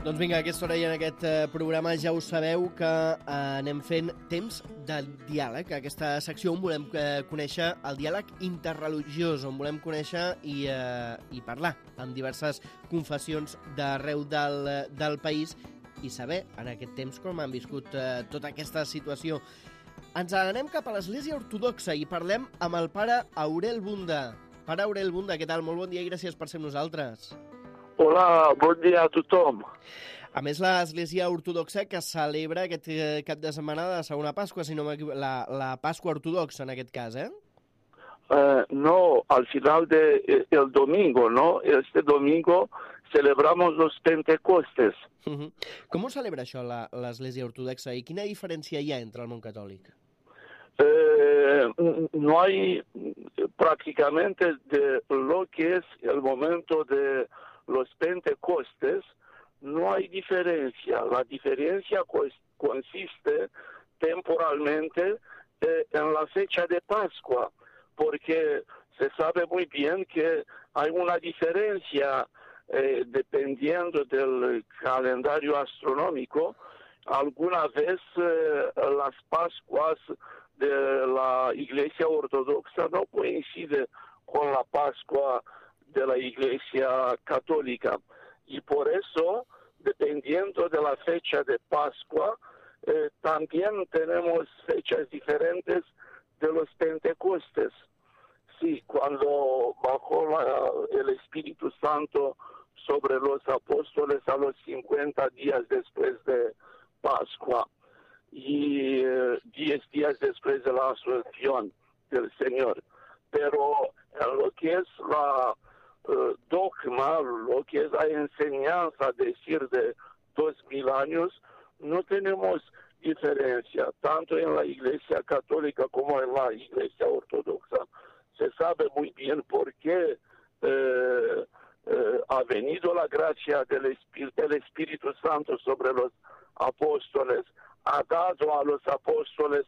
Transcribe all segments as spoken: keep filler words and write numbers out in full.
Doncs vinga, a aquesta hora i en aquest eh, programa ja ho sabeu que eh, anem fent temps de diàleg. Aquesta secció on volem eh, conèixer el diàleg interreligiós, on volem conèixer i, eh, i parlar amb diverses confessions d'arreu del, del país i saber en aquest temps com han viscut eh, tota aquesta situació. Ens anem cap a l'Església Ortodoxa i parlem amb el pare Aurel Bunda. Pare Aurel Bunda, què tal? Molt bon dia i gràcies per ser amb nosaltres. Hola, bon dia a tothom. A més, l'Església Ortodoxa que celebra aquest cap de setmana de la segona Pasqua, si no m'equivoco, la, la Pasqua Ortodoxa en aquest cas, eh? Uh, no, al final del de, el domingo, ¿no? Este domingo celebramos los Pentecostes. Uh-huh. Com ho celebra això l'Església Ortodoxa i quina diferència hi ha entre el món catòlic? Eh, no hay prácticamente de lo que es el momento de los Pentecostes, no hay diferencia. La diferencia consiste temporalmente eh, en la fecha de Pascua, porque se sabe muy bien que hay una diferencia eh, dependiendo del calendario astronómico. Alguna vez eh, las Pascuas de la Iglesia Ortodoxa no coincide con la Pascua de la Iglesia Católica. Y por eso, dependiendo de la fecha de Pascua, eh, también tenemos fechas diferentes de los Pentecostes. Sí, cuando bajó la, el Espíritu Santo sobre los apóstoles a los cincuenta días después de Pascua y eh, diez días después de la asunción del Señor. Pero en lo que es la uh, dogma, lo que es la enseñanza, decir, de dos mil años, no tenemos diferencia, tanto en la Iglesia Católica como en la Iglesia Ortodoxa. Se sabe muy bien por qué eh, eh, ha venido la gracia del Espíritu, del Espíritu Santo sobre los apóstoles, ha dado a los apóstoles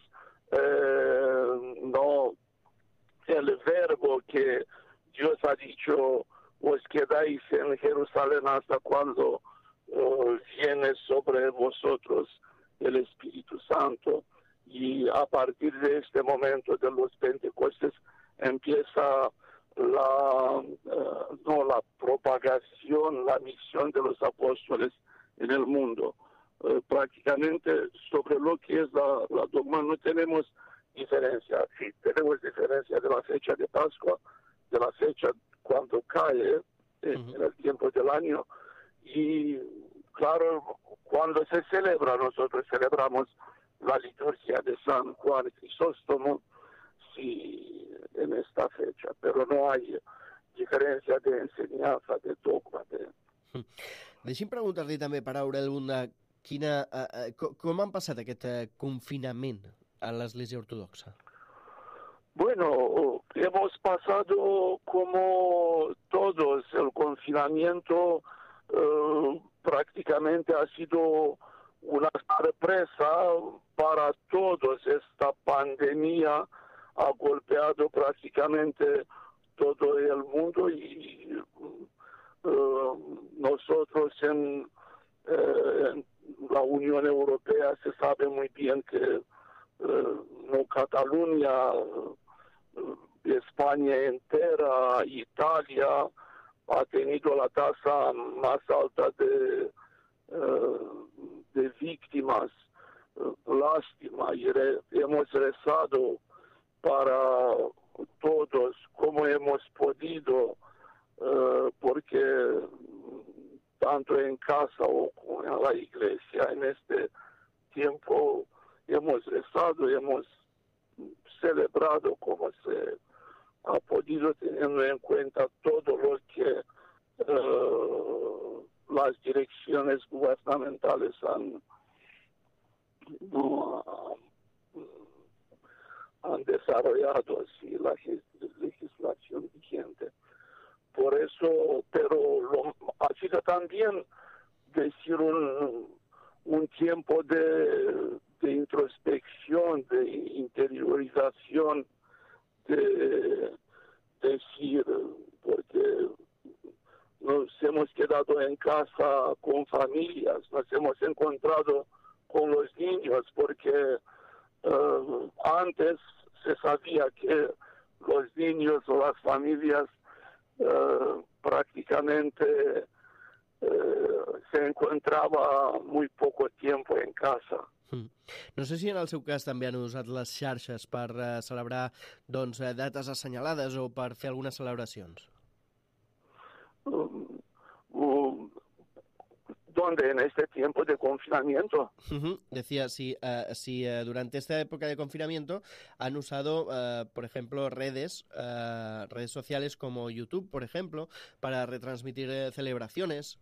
eh, no el verbo que Dios ha dicho, os quedáis en Jerusalén hasta cuando uh, viene sobre vosotros el Espíritu Santo. Y a partir de este momento de los Pentecostes empieza la, uh, no, la propagación, la misión de los apóstoles en el mundo. Uh, prácticamente sobre lo que es la, la dogma no tenemos diferencia. Sí, tenemos diferencia de la fecha de Pascua, de la fecha cuando cae eh, uh-huh. en el tiempo del año. Y claro, cuando se celebra, nosotros celebramos la liturgia de San Juan Crisóstomo, sí, en esta fecha, pero no hay diferència de ensenyança, de dogma. De... Deixi'm preguntar-li també, per Aurel Bunda, quina, eh, com, com han passat aquest eh, confinament a l'Església Ortodoxa? Bueno, hemos pasado como todos, el confinamiento eh, prácticamente ha sido una sorpresa para todos. Esta pandemia ha golpeado prácticamente todo el mundo y eh, nosotros en, eh, en la Unión Europea se sabe muy bien que Uh, no Cataluña, uh, España entera, Italia ha tenido la tasa más alta de, uh, de víctimas. Uh, lástima, y re, hemos rezado para todos como hemos podido, uh, porque tanto en casa o en la iglesia en este tiempo hemos rezado, hemos celebrado como se ha podido, teniendo en cuenta todo lo que uh, las direcciones gubernamentales han, no, han desarrollado, sí, la legislación vigente. Por eso, pero lo, ha sido también decir un, un tiempo de de introspección, de interiorización, de decir, porque nos hemos quedado en casa con familias, nos hemos encontrado con los niños, porque uh, antes se sabía que los niños o las familias uh, prácticamente uh, se encontraba muy poco tiempo en casa. Mm. No sé si en el seu cas també han usat les xarxes per uh, celebrar doncs, uh, dates assenyalades o per fer algunes celebracions. Um, um, ¿Dónde? ¿En este tiempo de confinamiento? Uh-huh. Decía, si, uh, si uh, durante esta época de confinamiento han usado, uh, por ejemplo, redes, uh, redes sociales como YouTube, por ejemplo, para retransmitir uh, celebraciones.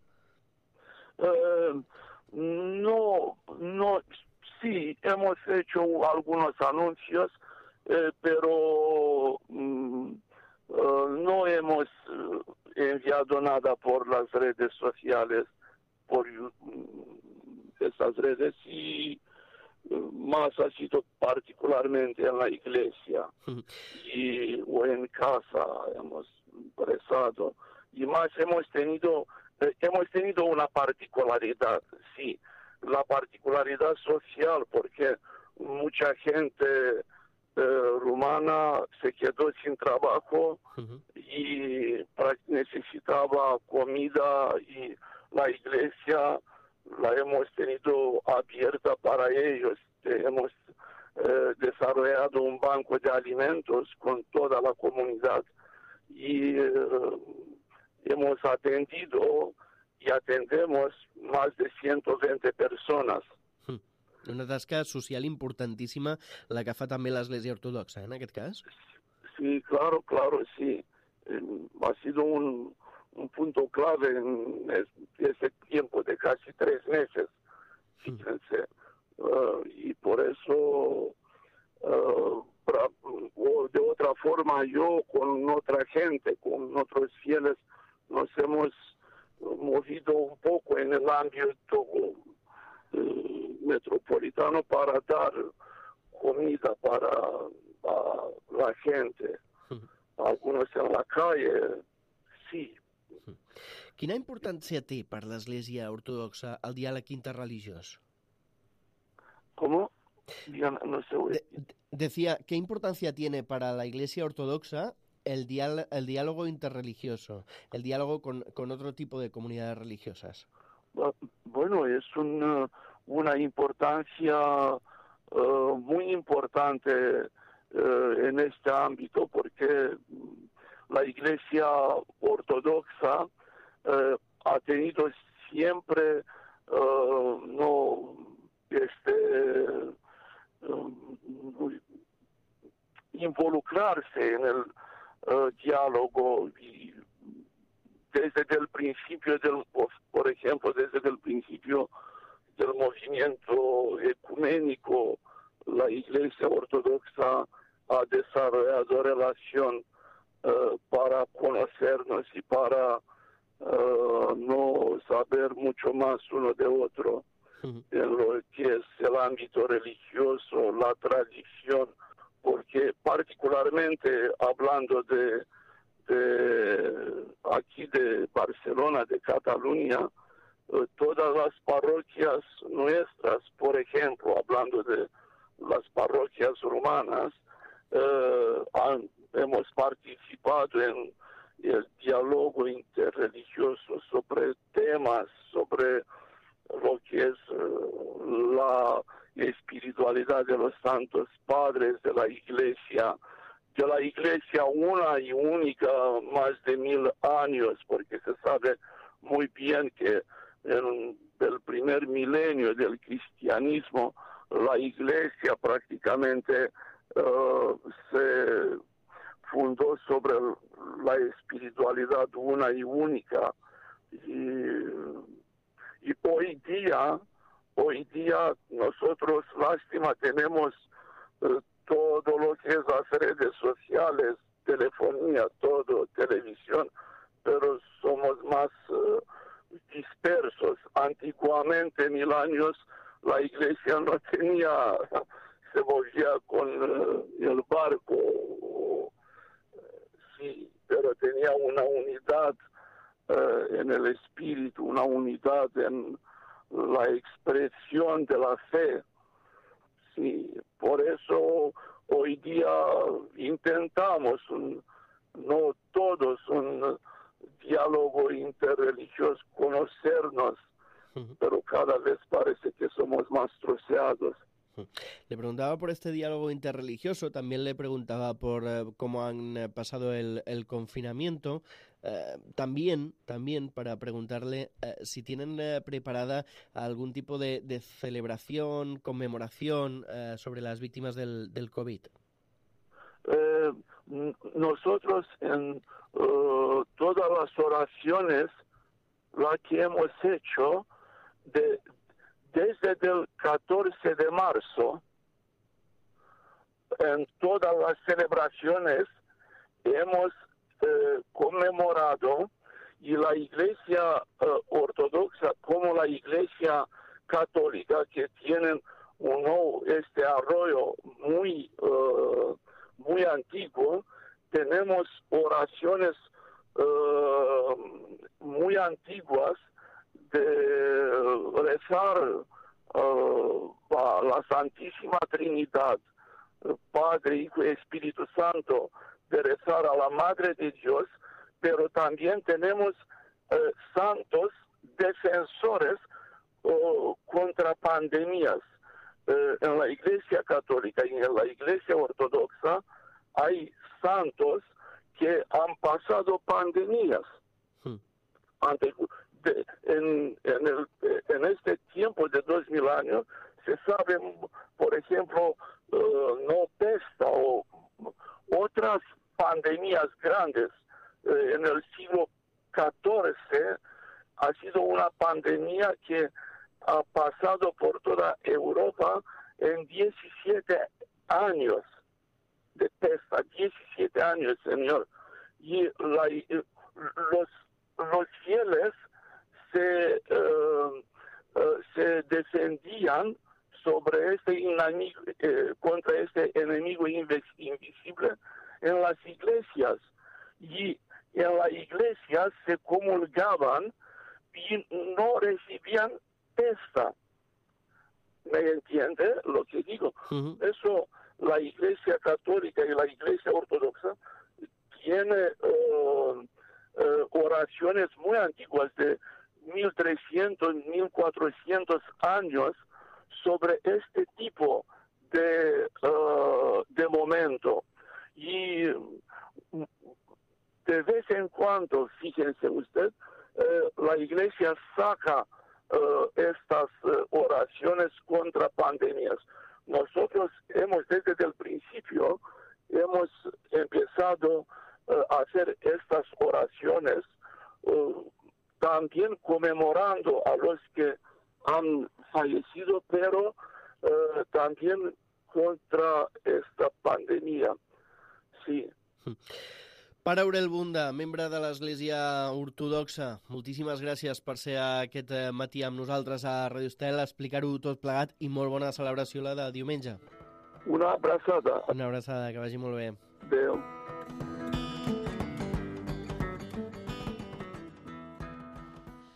Uh, no, no, sí, hemos hecho algunos anuncios, eh, pero um, uh, no hemos uh, enviado nada por las redes sociales, por esas redes, y más ha sido particularmente en la iglesia y, o en casa hemos rezado, y más hemos tenido eh, hemos tenido una particularidad, sí, la particularidad social, porque mucha gente eh, rumana se quedó sin trabajo uh-huh. y necesitaba comida, y la iglesia la hemos tenido abierta para ellos. Hemos eh, desarrollado un banco de alimentos con toda la comunidad y eh, hemos atendido y atendemos más de ciento veinte persones. Una tasca social importantíssima, la que fa també l'Església Ortodoxa, en aquest cas? Sí, claro, claro, sí. Eh, ha sido un... un punto clave en ese tiempo de casi tres meses, fíjense, uh, y por eso, uh, pra, o de otra forma, yo con otra gente, con otros fieles, nos hemos movido un poco en el ámbito uh, metropolitano para dar comida para, para la gente, algunos en la calle, sí. Quina importància té per l'Església Ortodoxa el diàleg interreligiós? ¿Cómo? Ya no sé. De, decía, ¿qué importancia tiene para la Iglesia Ortodoxa el, dial, el diálogo interreligioso, el diálogo con, con otro tipo de comunidades religiosas? Bueno, es una, una importancia uh, muy importante uh, en este ámbito, porque la Iglesia Ortodoxa uh, ha tenido siempre uh, no este uh, involucrarse en el uh, diálogo, y desde el principio del, por ejemplo, desde el principio del movimiento ecuménico, la Iglesia Ortodoxa ha desarrollado relación Uh, para conocernos y para uh, no saber mucho más uno de otro uh-huh. en lo que es el ámbito religioso, la tradición, porque particularmente hablando de, de aquí de Barcelona, de Cataluña, uh, todas las parroquias nuestras, por ejemplo, hablando de las parroquias rumanas, uh, han hemos participado en el diálogo interreligioso sobre temas, sobre lo que es uh, la espiritualidad de los santos padres de la Iglesia, de la Iglesia una y única, más de mil años, porque se sabe muy bien que en el primer milenio del cristianismo la Iglesia prácticamente uh, se fundó sobre la espiritualidad una y única, y, y hoy día hoy día nosotros, lástima, tenemos eh, todo lo que es las redes sociales, telefonía, todo, televisión, pero somos más eh, dispersos. Antiguamente, mil años, la iglesia no tenía, se movía con eh, el barco, sí, pero tenía una unidad uh, en el espíritu, una unidad en la expresión de la fe. Sí, por eso hoy día intentamos, un, no todos, un diálogo interreligioso, conocernos, uh-huh. pero cada vez parece que somos más troceados. Le preguntaba por este diálogo interreligioso, también le preguntaba por eh, cómo han eh, pasado el, el confinamiento, eh, también, también para preguntarle eh, si tienen eh, preparada algún tipo de, de celebración, conmemoración eh, sobre las víctimas del, del COVID. Eh, nosotros en uh, todas las oraciones, la que hemos hecho de desde el catorce de marzo, en todas las celebraciones hemos eh, conmemorado, y la Iglesia eh, Ortodoxa como la Iglesia Católica, que tienen un nuevo, este arroyo muy, uh, muy antiguo, tenemos oraciones uh, muy antiguas de rezar uh, a la Santísima Trinidad, Padre, Hijo y Espíritu Santo, de rezar a la Madre de Dios, pero también tenemos uh, santos defensores uh, contra pandemias. Uh, en la Iglesia Católica y en la Iglesia Ortodoxa hay santos que han pasado pandemias. Hmm. Ante, De, en, en, el, en este tiempo de dos mil años se sabe, por ejemplo, uh, no pesta o otras pandemias grandes. Uh, en el siglo catorce ha sido una pandemia que ha pasado por toda Europa en diecisiete años de pesta, diecisiete años, señor. Y la, los, los fieles Se, uh, uh, se defendían sobre este enemigo, eh, contra este enemigo invis- invisible en las iglesias, y en la iglesia se comulgaban y no recibían pesta. ¿Me entiende lo que digo? Uh-huh. Eso la Iglesia Católica y la Iglesia Ortodoxa tiene uh, uh, oraciones muy antiguas de mil trescientos, mil cuatrocientos años sobre este tipo de, uh, de momento. Y de vez en cuando, fíjense usted, uh, la Iglesia saca uh, estas uh, oraciones contra pandemias. Nosotros hemos, desde el principio, hemos empezado uh, a hacer estas oraciones uh, también conmemorando a los que han fallecido, pero uh, también contra esta pandemia. Sí. Pare Aurel Bunda, membre de l'Església Ortodoxa, moltíssimes gràcies per ser aquest matí amb nosaltres a Radio Estel, explicar-ho tot plegat, i molt bona celebració la de diumenge. Una abraçada. Una abraçada, que vagi molt bé. Adéu.